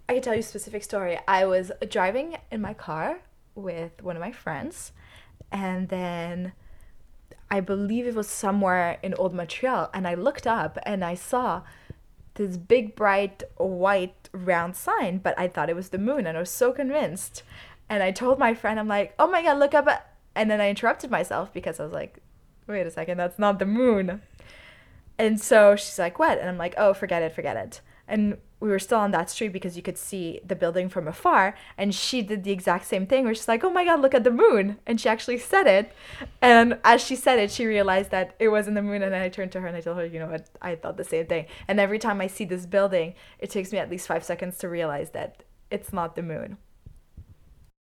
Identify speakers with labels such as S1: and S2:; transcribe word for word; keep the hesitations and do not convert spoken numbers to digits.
S1: I can tell you a specific story. I was driving in my car with one of my friends, and then I believe it was somewhere in Old Montreal, and I looked up and I saw this big, bright, white, round sign, but I thought it was the moon, and I was so convinced. And I told my friend, I'm like, oh my God, look up. And then I interrupted myself because I was like, wait a second, that's not the moon. And so she's like, what? And I'm like, oh, forget it, forget it. And we were still on that street because you could see the building from afar. And she did the exact same thing where she's like, oh my God, look at the moon. And she actually said it. And as she said it, she realized that it wasn't the moon. And then I turned to her and I told her, you know what, I thought the same thing. And every time I see this building, it takes me at least five seconds to realize that it's not the moon.